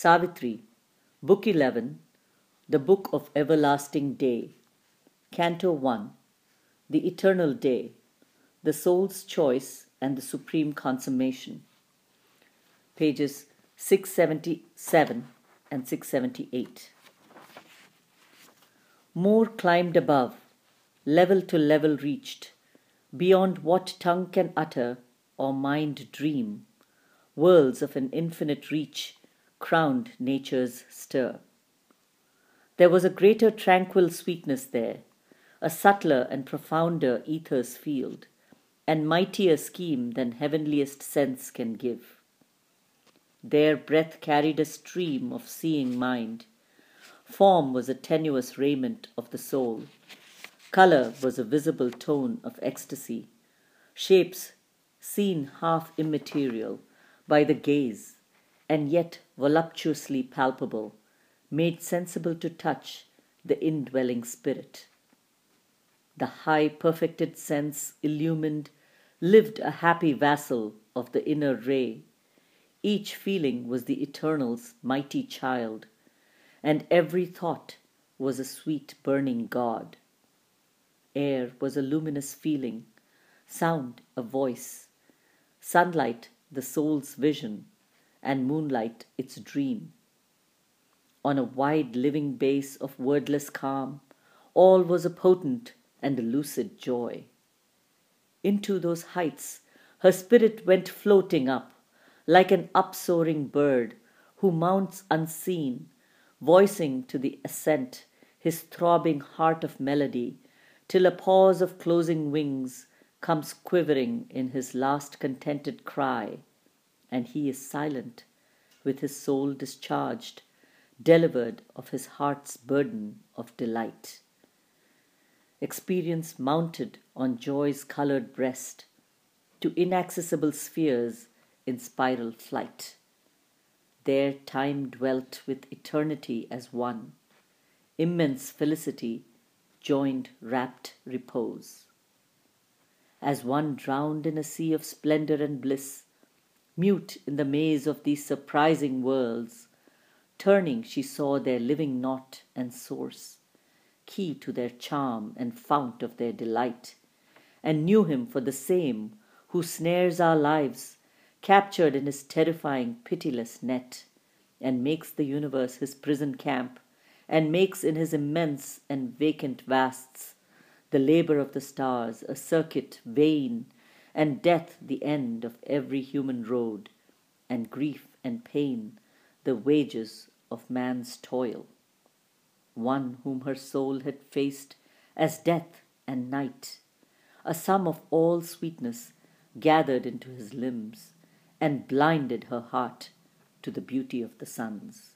Savitri, Book 11, The Book of Everlasting Day, Canto 1, The Eternal Day, The Soul's Choice and the Supreme Consummation, pages 677 and 678. More climbed above, level to level reached, beyond what tongue can utter or mind dream, worlds of an infinite reach crowned nature's stir. There was a greater tranquil sweetness there, a subtler and profounder ether's field, and mightier scheme than heavenliest sense can give. There breath carried a stream of seeing mind. Form was a tenuous raiment of the soul. Color was a visible tone of ecstasy. Shapes seen half immaterial by the gaze, and yet voluptuously palpable, made sensible to touch the indwelling spirit. The high perfected sense illumined lived a happy vassal of the inner ray. Each feeling was the Eternal's mighty child, and every thought was a sweet burning God. Air was a luminous feeling, sound a voice, sunlight the soul's vision, and moonlight its dream. On a wide living base of wordless calm, all was a potent and a lucid joy. Into those heights her spirit went floating up, like an upsoaring bird who mounts unseen, voicing to the ascent his throbbing heart of melody, till a pause of closing wings comes quivering in his last contented cry, and he is silent, with his soul discharged, delivered of his heart's burden of delight. Experience mounted on joy's colored breast to inaccessible spheres in spiral flight. There time dwelt with eternity as one, immense felicity joined rapt repose. As one drowned in a sea of splendor and bliss, mute in the maze of these surprising worlds, turning she saw their living knot and source, key to their charm and fount of their delight, and knew him for the same who snares our lives, captured in his terrifying pitiless net, and makes the universe his prison camp, and makes in his immense and vacant vasts the labor of the stars a circuit vain, and death the end of every human road, and grief and pain the wages of man's toil. One whom her soul had faced as death and night, a sum of all sweetness gathered into his limbs, and blinded her heart to the beauty of the suns.